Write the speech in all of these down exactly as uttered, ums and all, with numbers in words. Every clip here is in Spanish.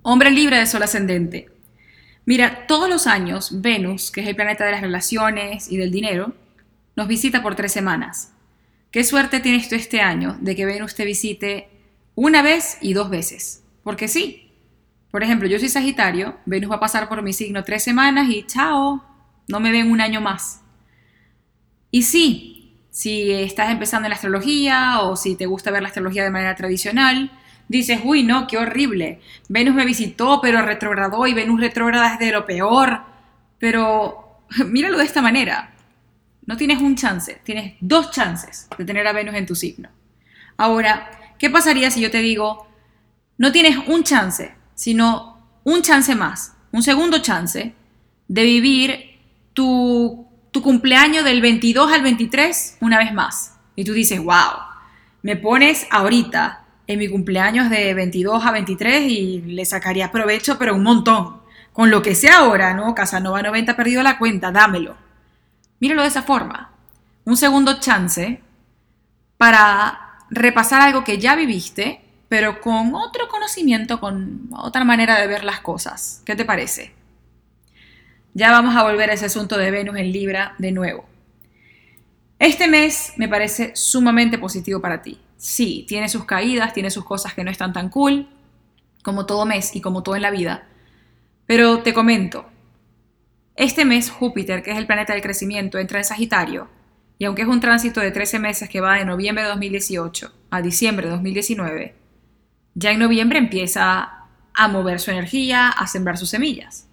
Hombre libre de sol ascendente. Mira, todos los años Venus, que es el planeta de las relaciones y del dinero, nos visita por tres semanas. ¿Qué suerte tienes tú este año de que Venus te visite una vez y dos veces? Porque sí. Por ejemplo, yo soy Sagitario, Venus va a pasar por mi signo tres semanas y chao, no me ven un año más. Y sí, si estás empezando en la astrología o si te gusta ver la astrología de manera tradicional, dices, uy, no, qué horrible. Venus me visitó, pero retrogradó y Venus retrógrada es de lo peor. Pero míralo de esta manera. No tienes un chance, tienes dos chances de tener a Venus en tu signo. Ahora, ¿qué pasaría si yo te digo, no tienes un chance, sino un chance más, un segundo chance de vivir tu, tu cumpleaños del veintidós al veintitrés una vez más? Y tú dices, wow, me pones ahorita en mi cumpleaños de veintidós a veintitrés y le sacaría provecho, pero un montón. Con lo que sea ahora, ¿no? Casanova noventa ha perdido la cuenta, dámelo. Míralo de esa forma. Un segundo chance para repasar algo que ya viviste, pero con otro conocimiento, con otra manera de ver las cosas. ¿Qué te parece? Ya vamos a volver a ese asunto de Venus en Libra de nuevo. Este mes me parece sumamente positivo para ti. Sí, tiene sus caídas, tiene sus cosas que no están tan cool, como todo mes y como todo en la vida. Pero te comento, este mes Júpiter, que es el planeta del crecimiento, entra en Sagitario, y aunque es un tránsito de trece meses que va de noviembre de dos mil dieciocho a diciembre de dos mil diecinueve, ya en noviembre empieza a mover su energía, a sembrar sus semillas.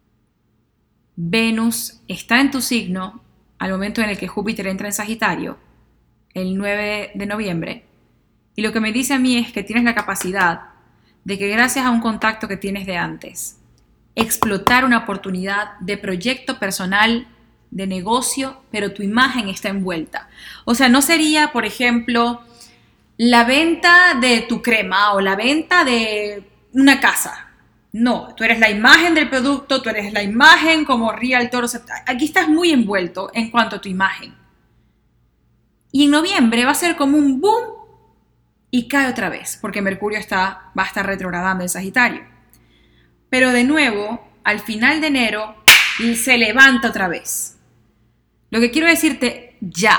Venus está en tu signo al momento en el que Júpiter entra en Sagitario, el nueve de noviembre, y lo que me dice a mí es que tienes la capacidad de que gracias a un contacto que tienes de antes, explotar una oportunidad de proyecto personal, de negocio, pero tu imagen está envuelta. O sea, no sería, por ejemplo, la venta de tu crema o la venta de una casa. No, tú eres la imagen del producto, tú eres la imagen como realtor. O sea, aquí estás muy envuelto en cuanto a tu imagen. Y en noviembre va a ser como un boom y cae otra vez, porque Mercurio está, va a estar retrogradando en Sagitario. Pero de nuevo, al final de enero, se levanta otra vez. Lo que quiero decirte ya,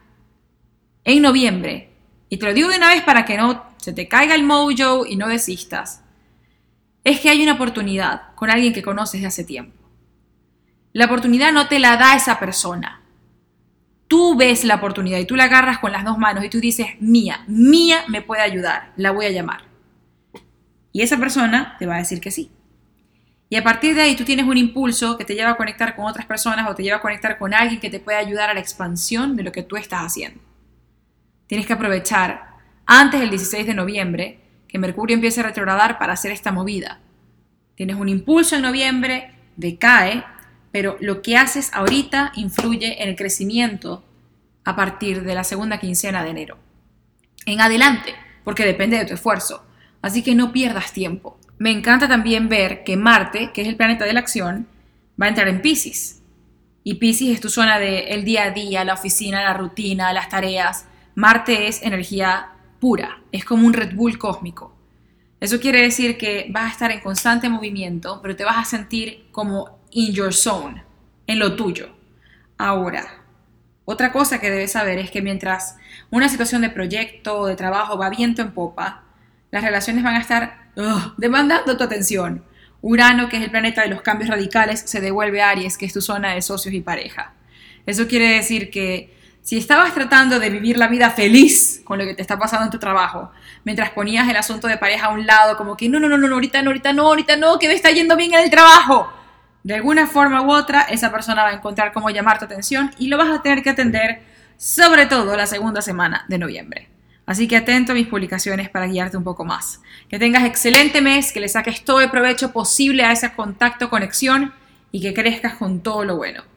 en noviembre, y te lo digo de una vez para que no se te caiga el mojo y no desistas, es que hay una oportunidad con alguien que conoces de hace tiempo. La oportunidad no te la da esa persona. Tú ves la oportunidad y tú la agarras con las dos manos y tú dices, mía, mía me puede ayudar, la voy a llamar. Y esa persona te va a decir que sí. Y a partir de ahí tú tienes un impulso que te lleva a conectar con otras personas o te lleva a conectar con alguien que te puede ayudar a la expansión de lo que tú estás haciendo. Tienes que aprovechar antes del dieciséis de noviembre que Mercurio empiece a retrogradar para hacer esta movida. Tienes un impulso en noviembre, decae, pero lo que haces ahorita influye en el crecimiento a partir de la segunda quincena de enero. En adelante, porque depende de tu esfuerzo. Así que no pierdas tiempo. Me encanta también ver que Marte, que es el planeta de la acción, va a entrar en Piscis. Y Piscis es tu zona del día a día, la oficina, la rutina, las tareas. Marte es energía pura, es como un Red Bull cósmico. Eso quiere decir que vas a estar en constante movimiento, pero te vas a sentir como in your zone, en lo tuyo. Ahora, otra cosa que debes saber es que mientras una situación de proyecto o de trabajo va viento en popa, las relaciones van a estar uh, demandando tu atención. Urano, que es el planeta de los cambios radicales, se devuelve a Aries, que es tu zona de socios y pareja. Eso quiere decir que si estabas tratando de vivir la vida feliz con lo que te está pasando en tu trabajo, mientras ponías el asunto de pareja a un lado, como que no, no, no, no, ahorita no, ahorita no, ahorita no, que me está yendo bien en el trabajo. De alguna forma u otra, esa persona va a encontrar cómo llamar tu atención y lo vas a tener que atender, sobre todo la segunda semana de noviembre. Así que atento a mis publicaciones para guiarte un poco más. Que tengas excelente mes, que le saques todo el provecho posible a ese contacto, conexión y que crezcas con todo lo bueno.